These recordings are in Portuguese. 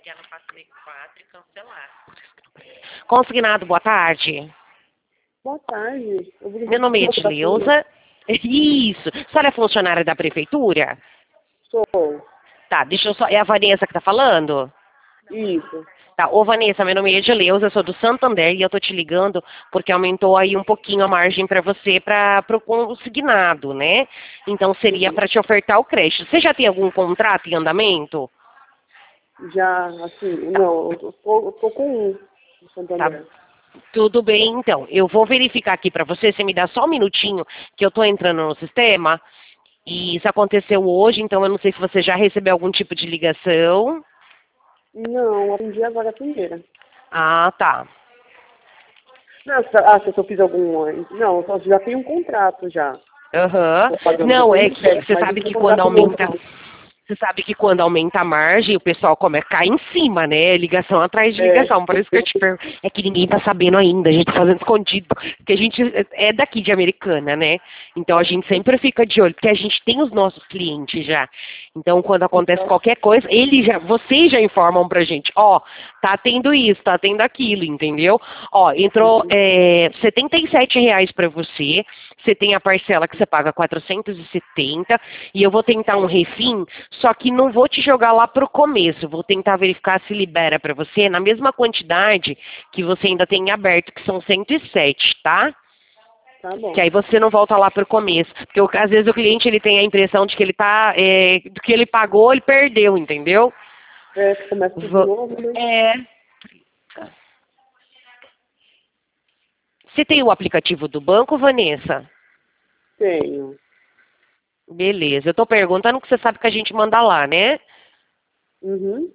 ligar no 464 e cancelar. Consignado, boa tarde. Boa tarde. Meu nome é Edileuza. Isso. A senhora é funcionária da prefeitura? Sou. Tá, deixa eu só... É a Vanessa que tá falando? Isso. Tá, ô Vanessa, meu nome é Edileuza, eu sou do Santander e eu tô te ligando porque aumentou aí um pouquinho a margem para você para o consignado, né? Então seria para te ofertar o crédito. Você já tem algum contrato em andamento? Já, assim, não, eu tô com um no Santander. Tá. Tudo bem, então. Eu vou verificar aqui para você, você me dá só um minutinho que eu tô entrando no sistema. E isso aconteceu hoje, então eu não sei se você já recebeu algum tipo de ligação. Não, aprendi agora a primeira. Ah, tá. Não, se eu fiz algum... Não, eu já tenho um contrato já. Aham. Tô pagando Não, é depois, que você mas sabe esse que quando contrato aumenta. novo. Você sabe que quando aumenta a margem, o pessoal cai em cima, né? Ligação atrás de É. ligação. Por isso que eu te pergunto. É que ninguém tá sabendo ainda, a gente tá fazendo escondido. Porque a gente é daqui de Americana, né? Então a gente sempre fica de olho, porque a gente tem os nossos clientes já. Então quando acontece qualquer coisa, vocês já informam pra gente, ó, tá tendo isso, tá tendo aquilo, entendeu? Ó, entrou R$ 77 pra você. Você tem a parcela que você paga 470 e eu vou tentar um refim, só que não vou te jogar lá pro começo, vou tentar verificar se libera para você na mesma quantidade que você ainda tem aberto, que são 107, tá? Tá bom. Que aí você não volta lá pro começo, porque às vezes o cliente ele tem a impressão de que ele tá, do que ele pagou, ele perdeu, entendeu? É, começa tudo de novo, né? Você tem o aplicativo do banco, Vanessa? Tenho. Beleza, eu tô perguntando que você sabe que a gente manda lá, né? Uhum.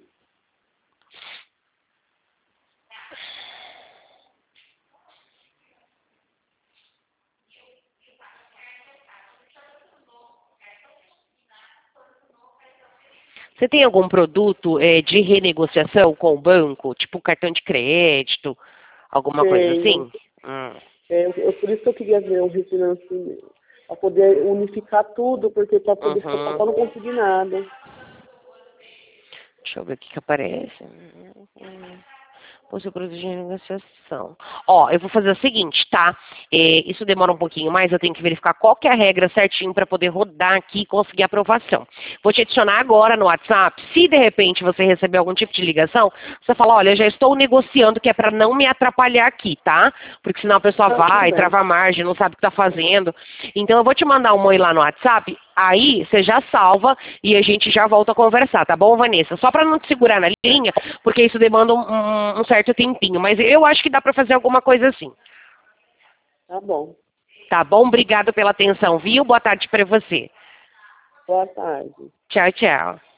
Você tem algum produto de renegociação com o banco, tipo cartão de crédito, alguma coisa Tenho. assim? Por isso que eu queria ver um refinanciamento. Para poder unificar tudo, porque para poder ficar só não conseguir nada. Deixa eu ver o que aparece. O seu produto de negociação. Ó, eu vou fazer o seguinte, tá? Isso demora um pouquinho mais, eu tenho que verificar qual que é a regra certinho para poder rodar aqui e conseguir aprovação. Vou te adicionar agora no WhatsApp. Se de repente você receber algum tipo de ligação, você fala, olha, já estou negociando, que é para não me atrapalhar aqui, tá? Porque senão a pessoa vai, trava a margem, não sabe o que está fazendo. Então eu vou te mandar um oi lá no WhatsApp. Aí você já salva e a gente já volta a conversar, tá bom, Vanessa? Só para não te segurar na linha, porque isso demanda um certo tempinho, mas eu acho que dá para fazer alguma coisa assim. Tá bom. Tá bom? Obrigado pela atenção, viu? Boa tarde para você. Boa tarde. Tchau, tchau.